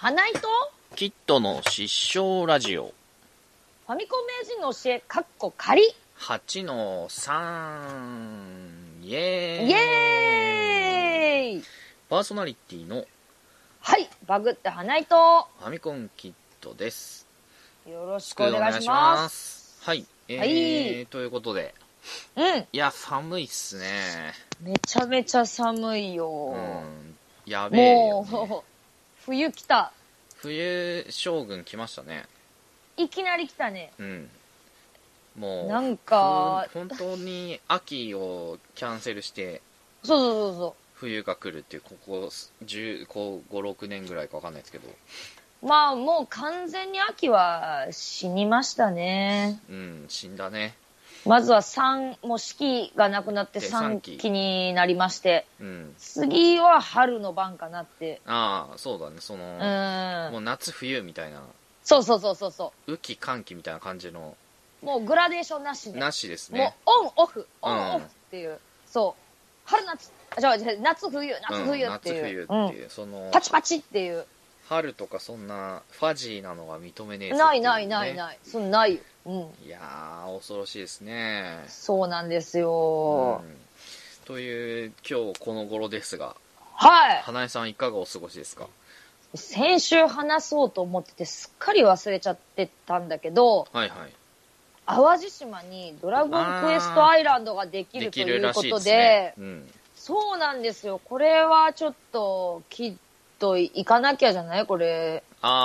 花井とキッドの失笑ラジオファミコン名人の教えかっこ仮 8の3イエーイイエーイ。 パーソナリティのはい、バグって花井とファミコンキッドです。 よろしくお願いします。 はい、 はい、 ということで、いや寒いっすね。 めちゃめちゃ寒いよ。 やべえよ、ね、 もう冬来た。 冬将軍来ましたね。 いきなり来たね。 もうなんか本当に秋をキャンセルしてそう冬が来るっていう、ここ5,6年ぐらいか分かんないですけど、 まあもう完全に秋は死にましたね。 死んだね。 まずはもう四季がなくなって3期になりまして、次は春の番かなって。 ああ、そうだね。もう夏冬みたいな。 そう。 雨季寒季みたいな感じの。 もうグラデーションなしで。 なしですね。 もうオンオフっていう。そう。春夏、夏冬っていう。パチパチっていう。 春とかそんなファジーなのが認めねえぞ、 ね。ない。そんないよ。 いやー、恐ろしいですね。 そうなんですよ。 という今日この頃ですが、 はい。 花江さんいかがお過ごしですか？ 先週話そうと思っててすっかり忘れちゃってたんだけど、淡路島にドラゴンクエストアイランドができるということで、そうなんですよ。これはちょっときっと行かなきゃじゃないこれ。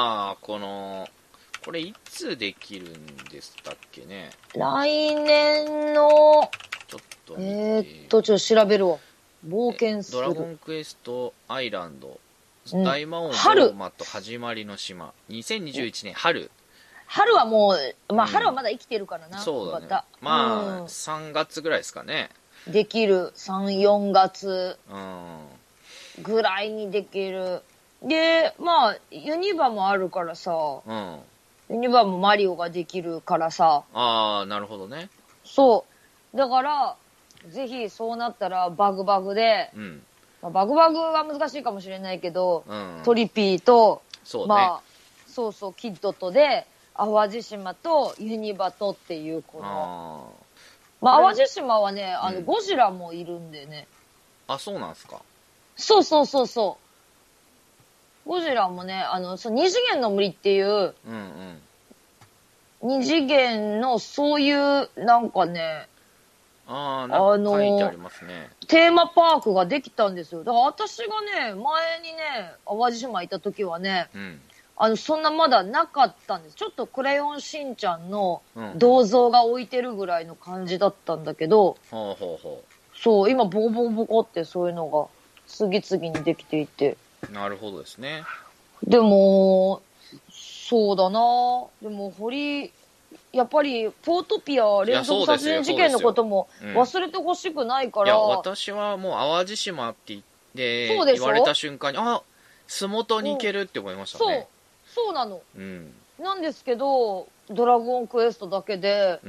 これいつできるんでしたっけね。 来年のちょっとちょっと調べるわ。冒険するドラゴンクエストアイランド、大魔王ローマと始まりの島、2021年春。 春はもう、春はまだ生きてるからな。 そうだね。3月ぐらいですかね。 できる。3、4月ぐらいにできる。で、ユニバもあるからさ、ユニバもマリオができるからさ。 ああ、なるほどね。 そう。だから、ぜひそうなったらバグバグで、バグバグは難しいかもしれないけど、トリピーと、 そうね。 キッドとで、淡路島とユニバとっていうこの、淡路島はね、ゴジラもいるんでね。 あ、そうなんすか。 そう。ゴジラもね、二次元の森っていう、二次元のそういうなんかね、 なんか書いてありますね。 テーマパークができたんですよ。だから私がね、前にね、淡路島行った時はね、そんなまだなかったんです。ちょっとクレヨンしんちゃんの銅像が置いてるぐらいの感じだったんだけど、そう、今ボコボコってそういうのが次々にできていて。 なるほどですね。 でも、そうだな。でもやっぱりポートピア連続殺人事件のことも忘れてほしくないから。 いや、私はもう淡路島って言われた瞬間に、洲本に行けるって思いましたね。 そうなの。なんですけど、ドラゴンクエストだけで、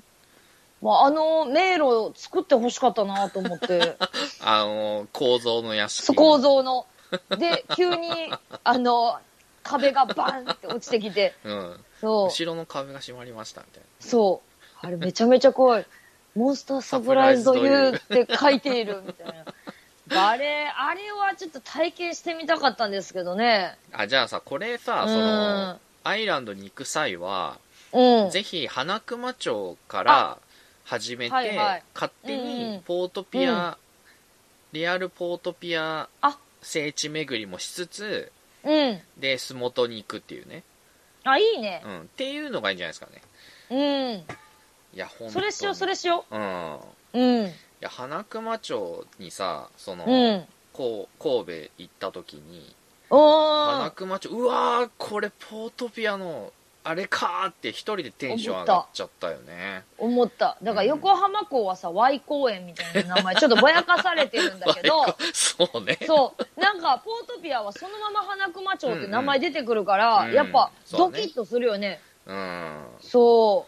迷路を作ってほしかったなと思って。 構造の屋敷。 構造の。で、急に、壁がバンって落ちてきて。 後ろの壁が閉まりましたみたいな。 そう。あれめちゃめちゃ怖い。モンスターサプライズドユーって書いているみたいな。あれはちょっと体験してみたかったんですけどね。 じゃあさ、これさ、アイランドに行く際は、ぜひ花熊町から始めて、勝手にポートピア、リアルポートピア聖地巡りもしつつ、で、洲本に行くっていうね。 いいね。 っていうのがいいんじゃないですかね。いや、ほんとに。 それしよう。 いや、花熊町にさ、神戸行った時に、花熊町、うわー、これポートピアの、あれかーって一人でテンション上がっちゃったよね。 思った。だから横浜港はさ、Y 公園みたいな名前、ちょっとぼやかされてるんだけど、 そうね。 そう。なんか、ポートピアはそのまま花熊町って名前出てくるから、やっぱ、ドキッとするよね。そう。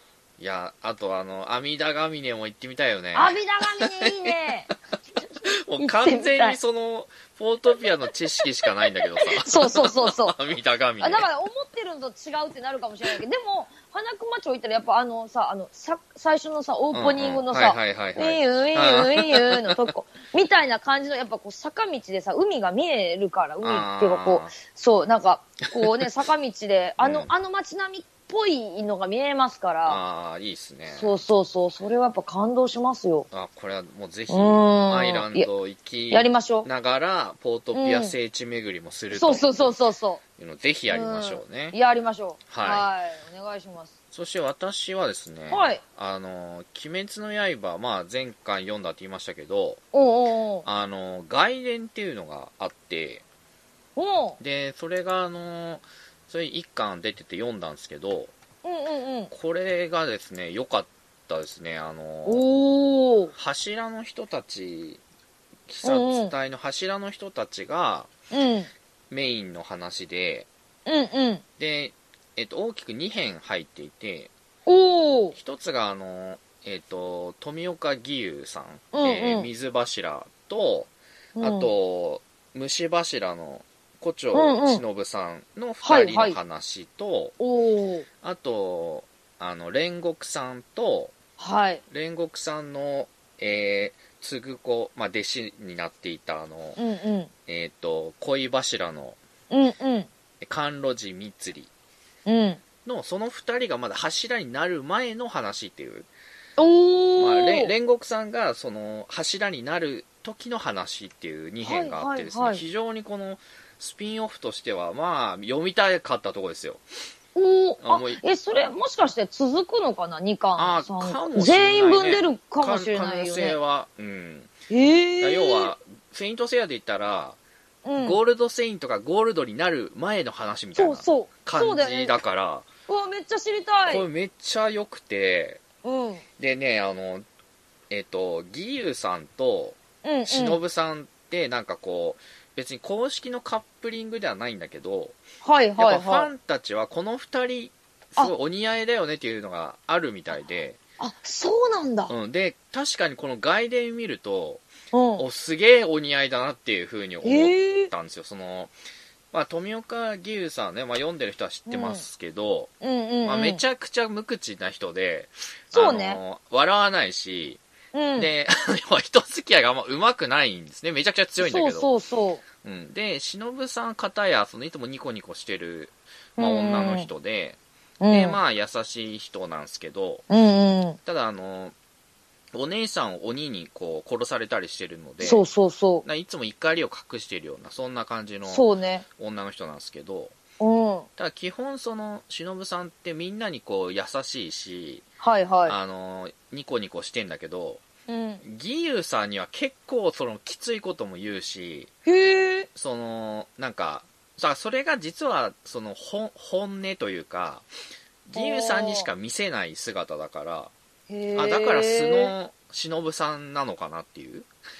いや、あと阿弥陀ヶ峰も行ってみたいよね。 阿弥陀ヶ峰いいね。 もう完全にその、ポートピアの知識しかないんだけどさ。 そう。 見た神で。 だから思ってるのと違うってなるかもしれないけど、でも、花熊町行ったらやっぱ最初のさ、オープニングのさ、ウィーのとこ、みたいな感じの、やっぱこう坂道でさ、海が見えるから、海っていうかこう、そう、なんか、こうね、坂道で、あの街並みっぽいのが見えますから。 ああ、いいっすね。 そう。それはやっぱ感動しますよ。 これはもうぜひ、アイランド行きながら、ポートピア聖地巡りもすると。 そう。 いうのぜひやりましょうね。 やりましょう。 はい。 お願いします。 そして私はですね、 はい。 鬼滅の刃、まあ前回読んだって言いましたけど、外伝っていうのがあって、で、それがそれ一巻出てて読んだんですけど、これがですね、良かったですね。柱の人たち、鬼殺隊の柱の人たちが、メインの話で、で、大きく2編入っていて、一つが富岡義勇さん、水柱と、あと、虫柱の胡蝶忍さんの2人の話と、あと煉獄さんと、煉獄さんの継ぐ子、まあ、弟子になっていた恋柱の甘露寺光のその2人がまだ柱になる前の話っていう、煉獄さんがその柱になる時の話っていう2編があってですね、非常にこのスピンオフとしてはまあ読みたかったところですよ。 それもしかして続くのかな、2巻。 かもしれないね。 全員分出るかもしれないよね。 可能性は。要は、セイントセイヤで言ったら、ゴールドセイントがゴールドになる前の話みたいな感じだから。 めっちゃ知りたい。 これめっちゃ良くて、でね、義勇さんと忍さんってなんかこう、別に公式のカップリングではないんだけど、やっぱファンたちはこの2人すごいお似合いだよねっていうのがあるみたいで、 そうなんだ。 で確かにこの外伝見ると、すげえお似合いだなっていう風に思ったんですよ。富岡義勇さんね、読んでる人は知ってますけど、めちゃくちゃ無口な人で、笑わないし、で、人付き合いがあんま上手くないんですね。めちゃくちゃ強いんだけど。で、忍さん方や、いつもニコニコしてる、女の人で、で、優しい人なんですけど、ただお姉さんを鬼にこう殺されたりしてるので、いつも怒りを隠しているような、そんな感じの女の人なんですけど、ただ基本忍さんってみんなにこう優しいし、ニコニコしてんだけど、義勇さんには結構きついことも言うし、なんかそれが実は本音というか、義勇さんにしか見せない姿だから、だから素の忍さんなのかなっていう。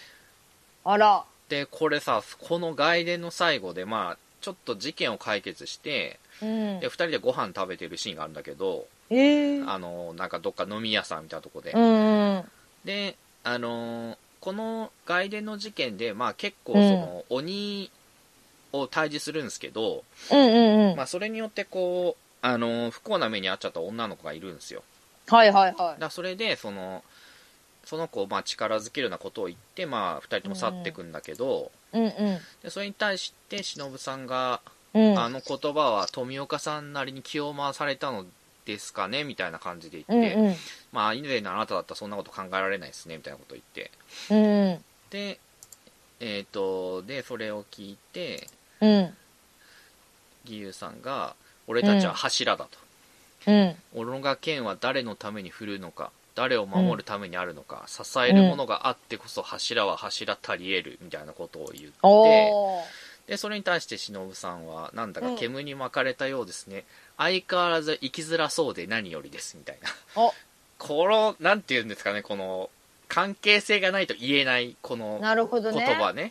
でこれさ、この外伝の最後でちょっと事件を解決して、で2人でご飯食べてるシーンがあるんだけど、なんかどっか飲み屋さんみたいなとこで、でこの外伝の事件で結構鬼を退治するんですけど、それによってこう不幸な目に遭っちゃった女の子がいるんですよ。それでその子を力づけるようなことを言って2人とも去っていくんだけど、でそれに対して忍さんが、あの言葉は富岡さんなりに気を回されたのですかねみたいな感じで言って、以前のあなただったらそんなこと考えられないですねみたいなことを言って、ででそれを聞いて、義勇さんが俺たちは柱だと、俺が剣は誰のために振るのか、誰を守るためにあるのか、支えるものがあってこそ柱は柱たり得るみたいなことを言って、でそれに対して忍さんはなんだか煙に巻かれたようですね、相変わらず生きづらそうで何よりですみたいなこのなんて言うんですかね、この関係性がないと言えないこの言葉ね。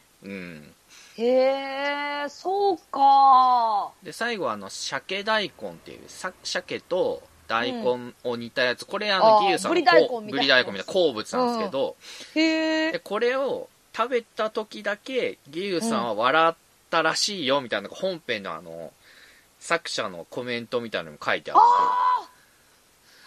そうか。 で最後鮭大根っていう鮭と大根を煮たやつ、これ義勇さんのブリ大根みたいな好物なんですけど、でこれを食べた時だけ義勇さんは笑ったらしいよみたいなのが本編の作者のコメントみたいなのも書いてあって、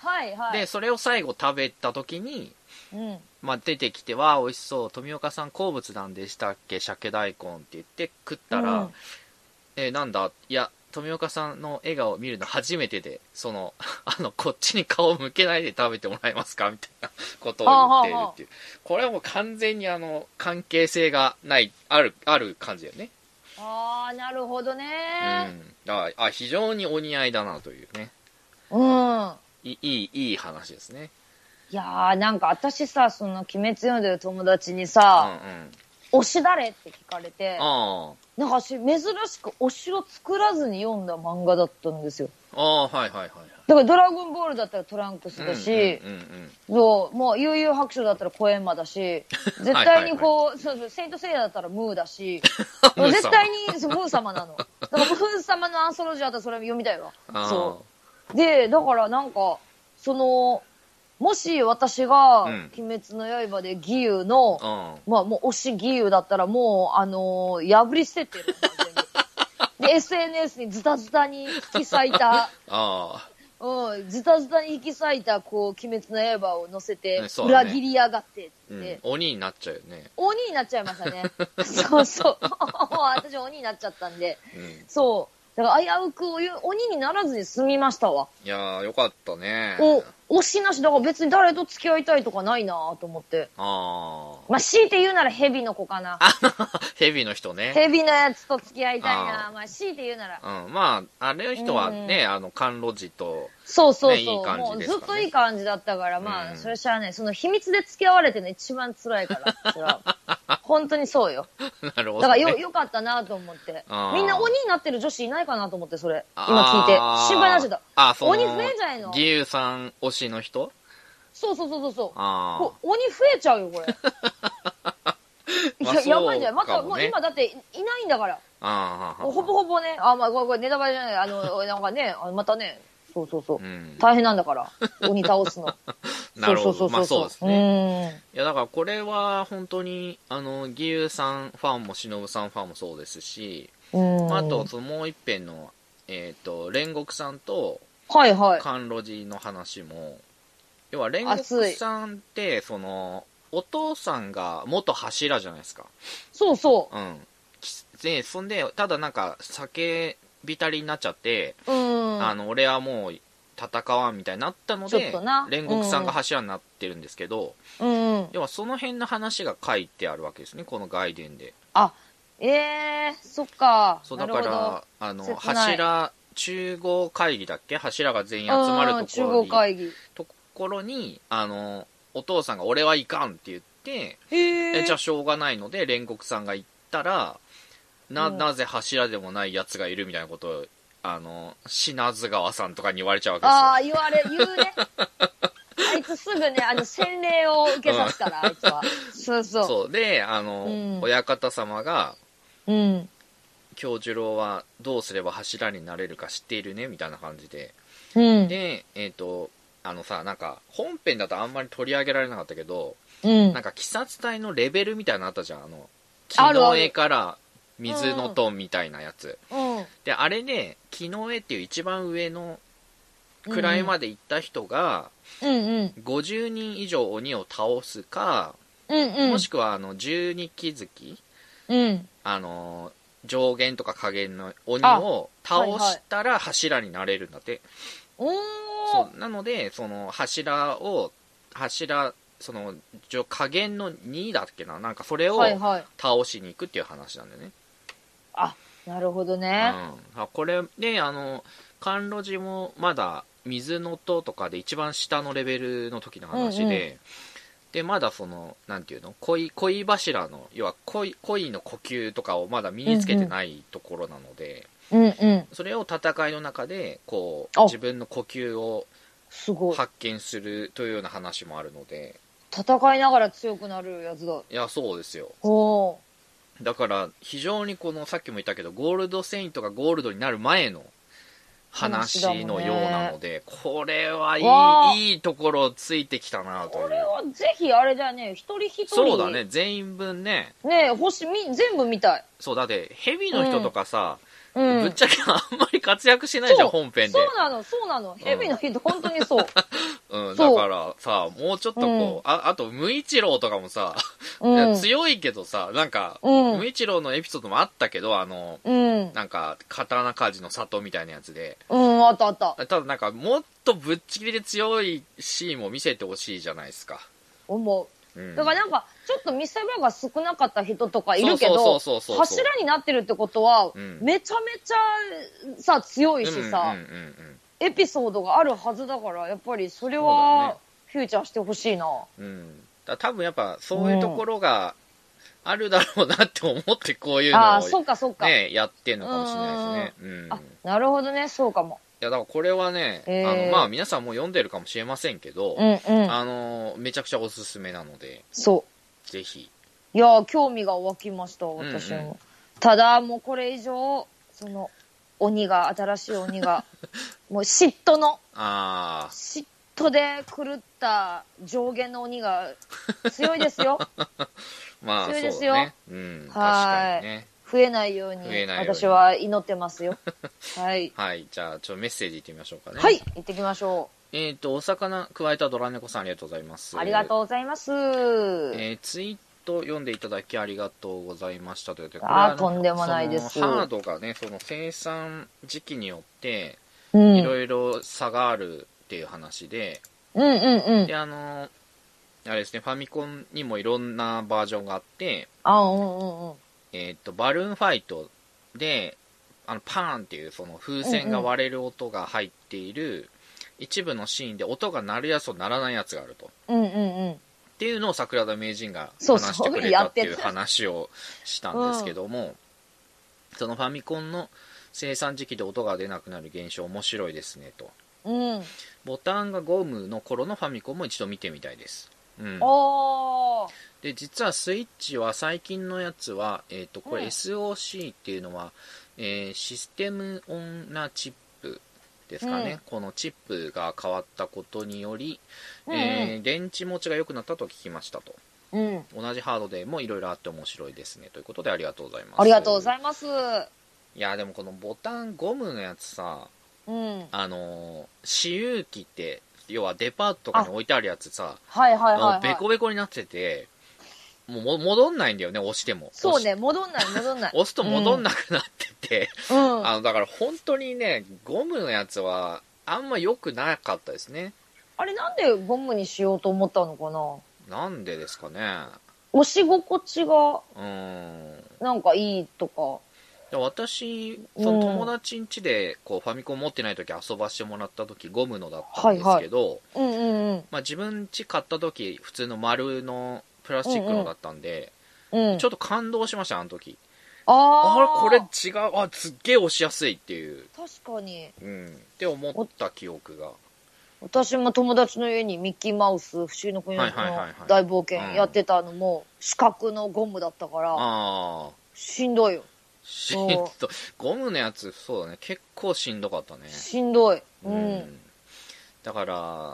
はいはい、 でそれを最後食べた時に、まあ、出てきては美味しそう、富岡さん好物なんでしたっけ鮭大根って言って食ったら、なんだ、いや富岡さんの笑顔を見るの初めてで、こっちに顔を向けないで食べてもらえますかみたいなことを言っているっていう、これはもう完全に関係性がある感じだよね。 ああ、なるほどね。 だから非常にお似合いだなというね。いい話ですね。 いやー、なんか私さ、その鬼滅読んでる友達にさ、推し誰って聞かれて、なんか珍しく推しを作らずに読んだ漫画だったんですよ。 はいはいはい。 だからドラゴンボールだったらトランクスだし、そう、もう悠々白書だったらコエンマだし、絶対にこう、そうセイントセイヤだったらムーだし、絶対にムー様なの。だからムー様のアンソロジーだったらそれ読みたいわ。そう。で、だからなんか、もし私が、鬼滅の刃で義勇の、まあもう推し義勇だったらもう、破り捨ててる。で、SNS にズタズタに引き裂いた、ズタズタに引き裂いた、こう、鬼滅の刃を乗せて、裏切りやがってって、 鬼になっちゃうよね。 鬼になっちゃいましたね。そうそう。私鬼になっちゃったんで、そう。だから危うく鬼にならずに済みましたわ。 いやー、よかったね。 推しなし、だから別に誰と付き合いたいとかないなと思って。まあ、強いて言うならヘビの子かな。 ヘビの人ね。 ヘビのやつと付き合いたいな。まあ、強いて言うなら。 まあ、あれの人はね、甘露寺と、 そうそうそう。 いい感じですからね。 もうずっといい感じだったから、まあ、それしゃあね、その秘密で付き合われてるの一番辛いから。それは本当にそうよ。 なるほど、ね。 だからよかったなと思って。みんな鬼になってる女子いないかなと思って、それ。今聞いて。心配になっちゃった。鬼増えんじゃないの？ 義勇さん推しの人？ そう。鬼増えちゃうよ、これ。やばいんじゃない？また、もう今だっていないんだから。ほぼほぼね。まあ、これネタバレじゃない。なんかね、またね。そう。大変なんだから。鬼倒すの。 なるほど。まあそうですね。いや、だからこれは本当に、義勇さんファンも忍さんファンもそうですし、あと、もう一編の、煉獄さんと、甘露寺の話も、要は煉獄さんって、お父さんが元柱じゃないですか。 そう。 で、そんで、ただなんか、酒浸りになっちゃって、俺はもう戦わんみたいになったので、煉獄さんが柱になってるんですけど、要はその辺の話が書いてあるわけですね、この外伝で。 そっか。 そう、だから、柱、中合会議だっけ？柱が全員集まるところに、お父さんが俺はいかんって言って、じゃあしょうがないので、煉獄さんが言ったら、なぜ柱でもない奴がいるみたいなことを、品津川さんとかに言われちゃうわけですよ。 言うね。あいつすぐね、洗礼を受けさすから、あいつは。そう。 で、親方様が、京次郎はどうすれば柱になれるか知っているねみたいな感じで。で、なんか、本編だとあんまり取り上げられなかったけど、なんか、鬼殺隊のレベルみたいなのあったじゃん。木の絵から水の塔みたいなやつ。で、あれで、木の絵っていう一番上の位まで行った人が、50人以上鬼を倒すか、もしくは、十二鬼月、上限とか下限の鬼を倒したら柱になれるんだって。そうなので、柱、下限の2だっけな、なんかそれを倒しに行くっていう話なんだよね。 なるほどね。 これで、甘露寺もまだ水の塔とかで一番下のレベルの時の話で、で、まだなんていうの、恋柱の、要は恋の呼吸とかをまだ身につけてないところなので、それを戦いの中で、こう、自分の呼吸を発見するというような話もあるので。 戦いながら強くなるやつだ。 いや、そうですよ。だから、非常にさっきも言ったけど、ゴールドセイントがゴールドになる前の話のようなので、これはいいところついてきたなという。 これはぜひあれだね、一人一人。 そうだね、全員分ね。 ね全部見たい。 そう、だって、ヘビの人とかさ、ぶっちゃけあんまり活躍しないじゃん、本編で。 そうなの。ヘビの人、本当にそう。 だからさ、もうちょっとこう、あと、無一郎とかもさ、強いけどさ、なんか、無一郎のエピソードもあったけど、なんか、刀鍛冶の里みたいなやつで。 あった。ただなんか、もっとぶっちぎりで強いシーンも見せてほしいじゃないですか。 思う。だからなんか、ちょっと見せ場が少なかった人とかいるけど、柱になってるってことは、めちゃめちゃさ、強いしさ、エピソードがあるはずだから、やっぱりそれは、フューチャーしてほしいな。 多分やっぱ、そういうところがあるだろうなって思って、こういうのをね、やってんのかもしれないですね。 なるほどね、そうかも。 いや、だからこれはね、まあ皆さんも読んでるかもしれませんけど、めちゃくちゃおすすめなので、ぜひ。 いや、興味が湧きました、私も。ただ、もうこれ以上、新しい鬼が、もう嫉妬で狂った上限の鬼が強いですよ。 まあ、 強いですよ。 確かにね。 増えないように私は祈ってますよ。はい。 はい。じゃあ、メッセージいってみましょうかね。 はい。行ってきましょう。お魚加えたドラ猫さんありがとうございます。 ありがとうございます。 ツイート読んでいただきありがとうございましたということで、とんでもないです。 ハードがね、その生産時期によって、いろいろ差があるっていう話で、で、あれですね、ファミコンにもいろんなバージョンがあって、バルーンファイトで、パーンっていうその風船が割れる音が入っている一部のシーンで音が鳴るやつと鳴らないやつがあると。っていうのを桜田名人が話してくれたっていう話をしたんですけども、そのファミコンの生産時期で音が出なくなる現象面白いですねと。ボタンがゴムの頃のファミコンも一度見てみたいです。で実はスイッチは最近のやつは、これ SOC っていうのは、システムオンなチップですかね、このチップが変わったことにより、電池持ちが良くなったと聞きましたと、同じハードでもいろいろあって面白いですねということでありがとうございます。 ありがとうございます。 いやでもこのボタンゴムのやつさ、私有機って要はデパートとかに置いてあるやつさ、ベコベコになってて、もう戻んないんだよね、押しても。 そうね、戻んない。 押すと戻んなくなってて、だから本当にね、ゴムのやつはあんま良くなかったですね。 あれなんでゴムにしようと思ったのかな？ なんでですかね。 押し心地が、なんかいいとか。 私、その友達ん家でこうファミコン持ってない時遊ばしてもらった時ゴムのだったんですけど、自分家買った時普通の丸のプラスチックのだったんで、ちょっと感動しました、あの時。これ違う、すっげえ押しやすいっていう。 確かに。 って思った記憶が。 私も友達の家にミッキーマウス、不思議の国の大冒険やってたのも四角のゴムだったから、しんどいよ。 ゴムのやつ、そうだね、結構しんどかったね。 しんどい。 だから、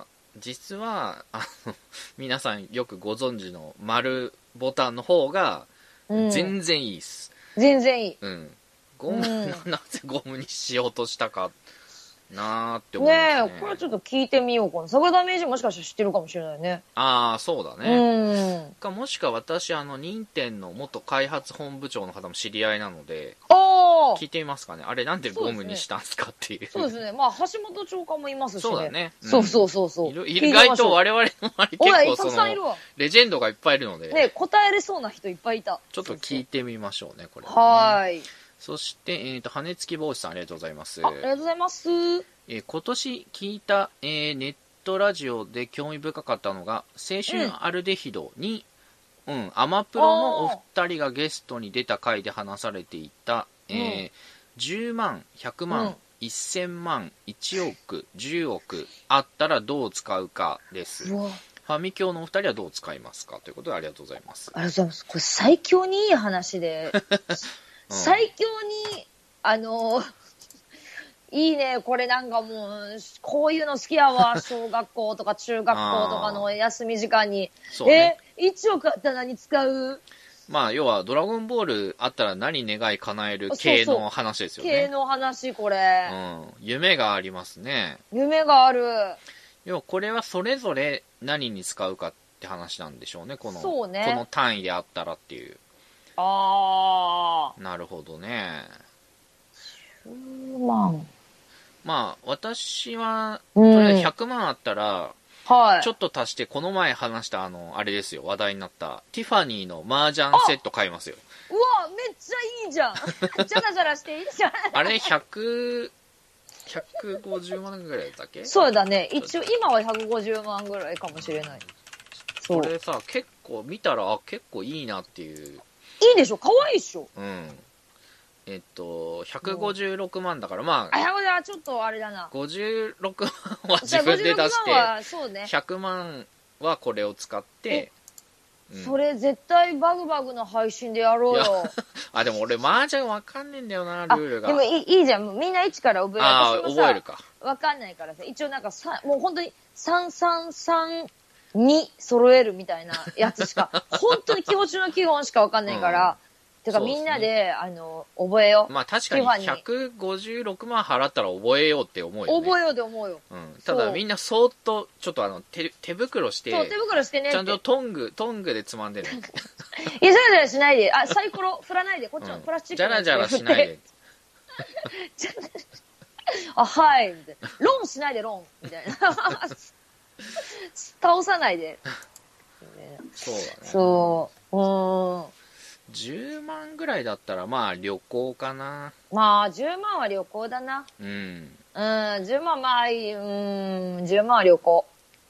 実は皆さんよくご存知の丸ボタンの方が全然いいっす。 全然いい。 ゴム、なぜゴムにしようとしたかなーって思いますね。 これちょっと聞いてみようかな。桜田名人もしかしたら知ってるかもしれないね。 そうだね。もしくは私、任天の元開発本部長の方も知り合いなので、聞いてみますかね。あれなんでゴムにしたんすかっていう。 そうですね。まあ、橋本長官もいますしね。 そうだね。 意外と我々の周り結構たくさんいるわ。 レジェンドがいっぱいいるので。 ね、答えれそうな人いっぱいいた。 ちょっと聞いてみましょうね、これ。 はい。 そして、羽根付き帽子さんありがとうございます。 ありがとうございます。 今年聞いた、ネットラジオで興味深かったのが、青春アルデヒドに、アマプロのお二人がゲストに出た回で話されていた、10万、100万、1000万、1億、10億あったらどう使うかです。ファミ教のお二人はどう使いますかということでありがとうございます。 ありがとうございます。これ最強にいい話で、最強に、 いいね。これなんかもう、こういうの好きやわ。小学校とか中学校とかの休み時間に。 そうね、 1億あったら何使う？ まあ、要は、ドラゴンボールあったら何願い叶える系の話ですよね。 系の話、これ。 夢がありますね。 夢がある。 要は、これはそれぞれ何に使うかって話なんでしょうね。 そうね。 この単位であったらっていう。なるほどね。 10万。 まあ、私は、とりあえず100万あったら、ちょっと足して、この前話したあれですよ、話題になった、ティファニーの麻雀セット買いますよ。 うわ、めっちゃいいじゃん。ジャラジャラしていいじゃん。 あれ、150万ぐらいだっけ？ そうだね。一応、今は150万ぐらいかもしれない。 これさ、結構見たら、結構いいなっていう。 いいでしょ？可愛いでしょ？ 156万だから、まあ。 ちょっとあれだな。 56万は自分で出して、 そうね、 100万はこれを使って、 それ絶対バグバグの配信でやろうよ。 でも俺麻雀わかんねえんだよな、ルールが。 でもいいじゃん。みんな一から覚える。 覚えるか。 わかんないからさ、一応なんかもう本当に333に揃えるみたいなやつしか、本当に基本中の基本しかわかんないから、てかみんなで、覚えよう。 まあ確かに156万払ったら覚えようって思うよね。 覚えようで思うよ。 ただみんなそーっと、ちょっと手袋して、 そう、手袋してね。 ちゃんとトングでつまんでね。 いや、ジャラジャラしないで。サイコロ振らないで。こっちのプラスチックのジャラジャラしないで。 はい。みたいな。ロンしないで、ロン。みたいな。倒さないで。 そうだね。 そう。 10万ぐらいだったら、まあ旅行かな。 まあ、10万は旅行だな。10万10万は旅行。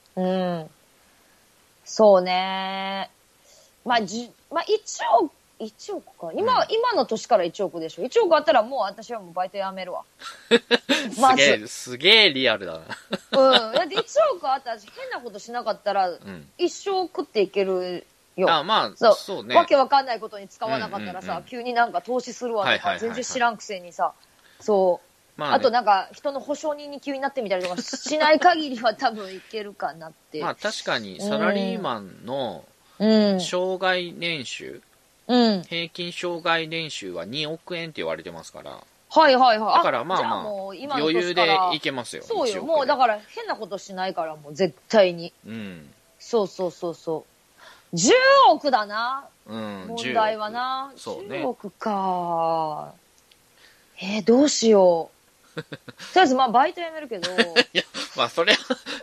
そうね。まあ、1億か。今の年から1億でしょ。1億あったらもう私はもうバイト辞めるわ。 すげえリアルだな。 だって1億あったら変なことしなかったら、一生食っていけるよ。 まあ、そうね。 わけわかんないことに使わなかったらさ、急になんか投資するわとか、全然知らんくせにさ、そう。あとなんか人の保証人に急になってみたりとかしない限りは多分いけるかなって。 まあ確かにサラリーマンの障害年収、平均障害年収は2億円って言われてますから。 はいはいはい。 だからまあ余裕でいけますよ。 そうよ。もうだから変なことしないからもう絶対に。そうそうそうそう。10億だな。問題はな。10億か。どうしよう。とりあえずまあバイト辞めるけど。いや、まあそれは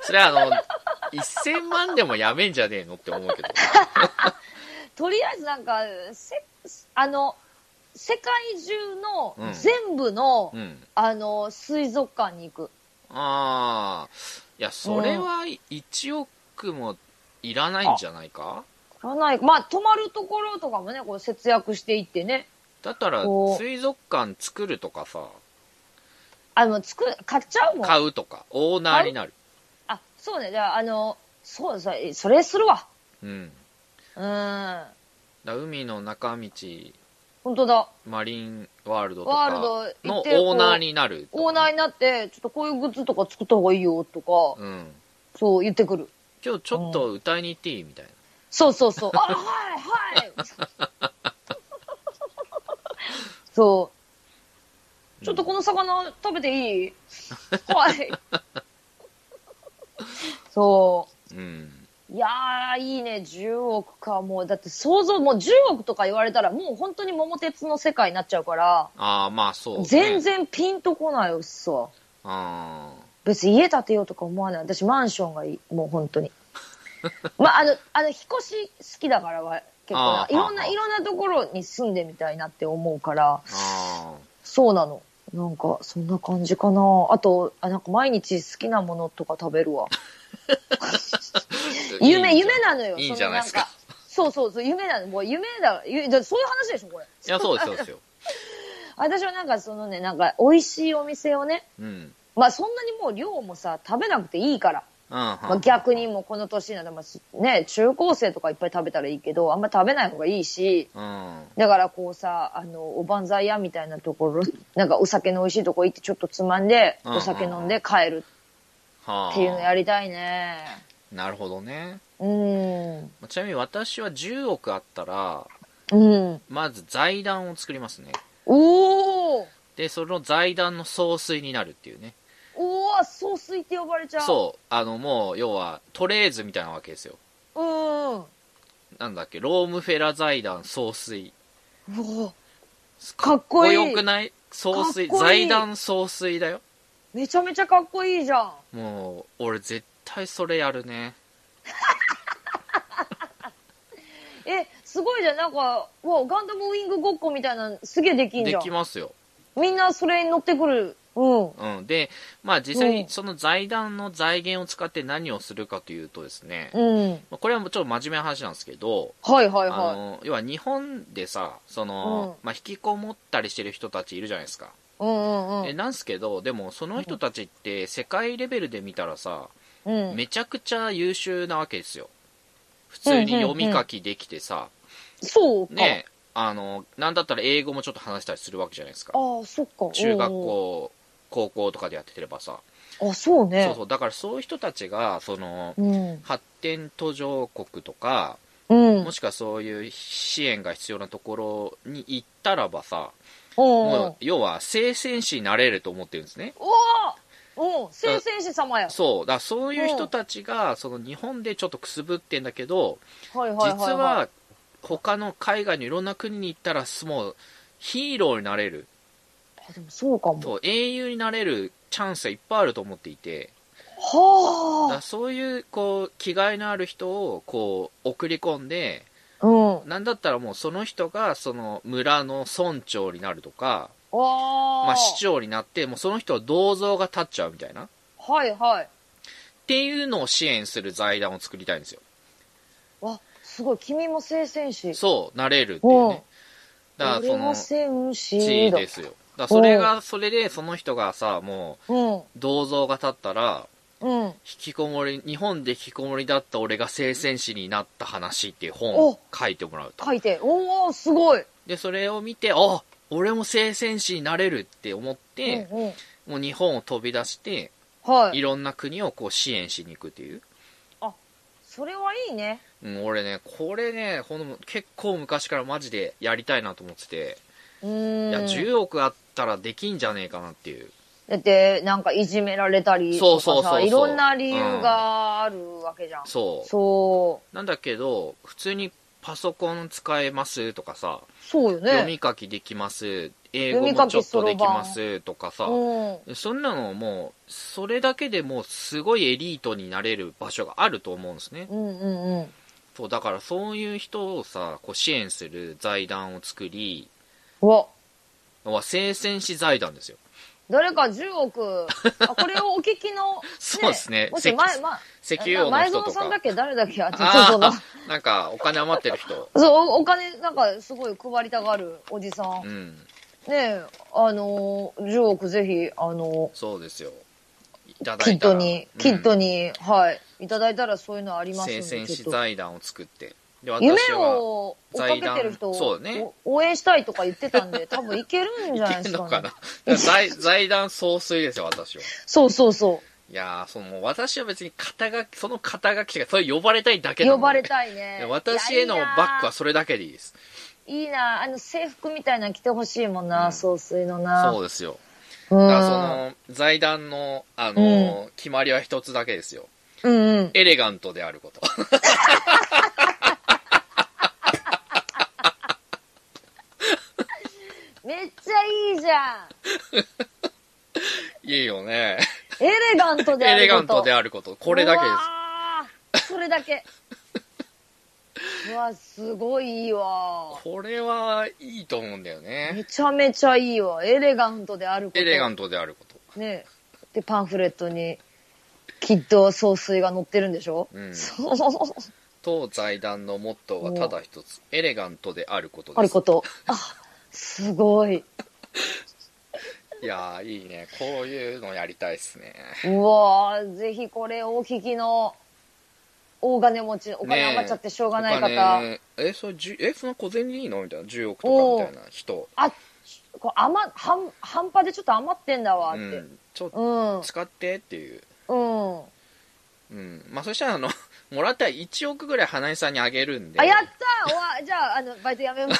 1000万でも辞めんじゃねえのって思うけど。 とりあえずなんか、世界中の全部の、水族館に行く。 いや、それは1億もいらないんじゃないか？ いらない。まあ、泊まるところとかもね、こう節約していってね。 だったら、水族館作るとかさ。 買っちゃうもん。 買うとか、オーナーになる。 そうね。じゃあ、それするわ。 海の中道。 本当だ。 マリンワールドとかのオーナーになる。 オーナーになって、ちょっとこういうグッズとか作った方がいいよとか、そう言ってくる。 今日ちょっと歌いに行っていいみたいな。 そうそうそう。はいはい。そう。ちょっとこの魚食べていい？はい。そう。いやー、いいね、10億か。もう、だってもう10億とか言われたら、もう本当に桃鉄の世界になっちゃうから。 まあそう、ね。 全然ピンとこないよっすわ。別に家建てようとか思わない。私マンションがいい。もう本当に。まあ、引っ越し好きだからは、結構いろんなところに住んでみたいなって思うから。そうなの。なんか、そんな感じかな。あと、なんか毎日好きなものとか食べるわ。夢なのよ。 いいじゃないですか。 そう、夢なの。もう夢だ。そういう話でしょ、これ。 いや、そうですよ。 私はなんかなんか、美味しいお店をね。まあ、そんなにもう量もさ、食べなくていいから。 まあ、逆にもこの年になってね、中高生とかいっぱい食べたらいいけど、あんま食べない方がいいし、だからこうさ、おばんざい屋みたいなところ、なんかお酒の美味しいとこ行ってちょっとつまんで、お酒飲んで帰るっていうのやりたいね。 なるほどね。ちなみに私は10億あったら、まず財団を作りますね。で、その財団の総帥になるっていうね。 総帥って呼ばれちゃう。 そう。もう、要は、トレーズみたいなわけですよ。なんだっけ、ロームフェラ財団総帥。 かっこいい。 かっこよくない？総帥、財団総帥だよ。 めちゃめちゃかっこいいじゃん。 もう、俺絶対それやるね。 すごいじゃん。なんか、ガンダムウィングごっこみたいなすげえできんじゃん。 できますよ。 みんなそれに乗ってくる。 で、まあ実際にその財団の財源を使って何をするかというとですね、これはもうちょっと真面目な話なんですけど、要は日本でさ、まあ引きこもったりしてる人たちいるじゃないですか。なんすけど、でもその人たちって世界レベルで見たらさ、めちゃくちゃ優秀なわけですよ。普通に読み書きできてさ、 そうか。 ね、なんだったら英語もちょっと話したりするわけじゃないですか。 そっか。 中学校、高校とかでやってればさ。 そうね。 だからそういう人たちが、発展途上国とか、もしくはそういう支援が必要なところに行ったらばさ、もう要は聖戦士になれると思ってるんですね。 聖戦士様や。 そう。だからそういう人たちが、日本でちょっとくすぶってんだけど、実は他の海外のいろんな国に行ったら、もうヒーローになれる。 でもそうかも。 英雄になれるチャンスがいっぱいあると思っていて。だそういう、こう、気概のある人を、こう、送り込んで、なんだったらもうその人が、その村の村長になるとか、まあ市長になって、もうその人は銅像が立っちゃうみたいな。っていうのを支援する財団を作りたいんですよ。 すごい。君も聖戦士。 そう、なれるっていうね。 だからその、戦士ですよ。だそれでその人がさ、もう、銅像が立ったら、引きこもり、日本で引きこもりだった俺が聖戦士になった話っていう本を書いてもらうと。 すごい。 で、それを見て、俺も聖戦士になれるって思って、もう日本を飛び出して、いろんな国をこう支援しに行くっていう。 それはいいね。 俺ね、これね、結構昔からマジでやりたいなと思ってて、いや、10億あったらできんじゃねえかなっていう。 だって、なんかいじめられたりとかさ、いろんな理由があるわけじゃん。 なんだけど、普通にパソコン使えますとかさ、 そうよね。 読み書きできます、英語もちょっとできますとかさ、そんなのもう、それだけでもうすごいエリートになれる場所があると思うんですね。そう、だからそういう人をさ、こう支援する財団を作り、聖戦士財団ですよ。 誰か10億、これをお聞きの、 そうですね。 もし石油王の人とか。 前園さんだっけ誰だっけなんか、お金余ってる人。 そう、お金、なんか、すごい配りたがるおじさん。ねえ、10億ぜひ、 そうですよ。 いただいたら。キッドに、はい。いただいたらそういうのありますので。 聖戦士財団を作って。 夢を追っかけてる人を応援したいとか言ってたんで、多分いけるんじゃないですかね。いけるのかな。財団総帥ですよ、私は。 そう。 いやー、私は別にその肩書きが、それ呼ばれたいだけなので。 呼ばれたいね。 私へのバックはそれだけでいいです。 いいな、制服みたいなの着てほしいもんな、総帥のな。 そうですよ。だからその、財団の、決まりは一つだけですよ。エレガントであること。 めっちゃいいじゃん。いいよね。 エレガントであること。エレガントであること。これだけです。それだけ。うわ、すごいいいわ。 これはいいと思うんだよね。 めちゃめちゃいいわ。エレガントであること。 エレガントであること。 ね。で、パンフレットに、きっと総帥が載ってるんでしょ？ 当財団のモットーはただ一つ。エレガントであることです。 あること。すごい。 いやー、いいね。こういうのやりたいっすね。 うわー、ぜひこれをお聞きの大金持ち、お金余っちゃってしょうがない方。 その小銭いいのみたいな。10億とかみたいな人。 半端でちょっと余ってんだわって。 ちょっと使ってっていう。まあそしたらもらったら1億ぐらい花井さんにあげるんで。 やったじゃあ、バイトやめます。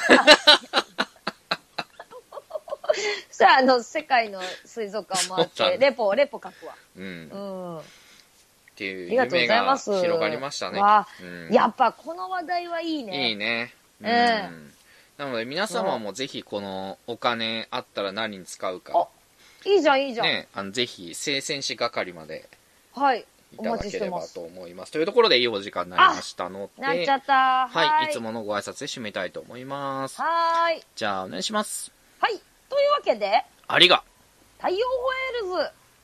そしたら、世界の水族館を回って、レポ書くわ。 っていう夢が広がりましたね。 やっぱこの話題はいいね。 いいね。なので皆様もぜひこのお金あったら何に使うか。 いいじゃん、いいじゃん。 ね、ぜひ、生鮮紙係まで。 はい。 いただければと思います。というところでいいお時間になりましたので。 なっちゃった。 はい。いつものご挨拶で締めたいと思います。 はい。 じゃあ、お願いします。 はい。というわけで。 ありが。 太陽ホエールズ。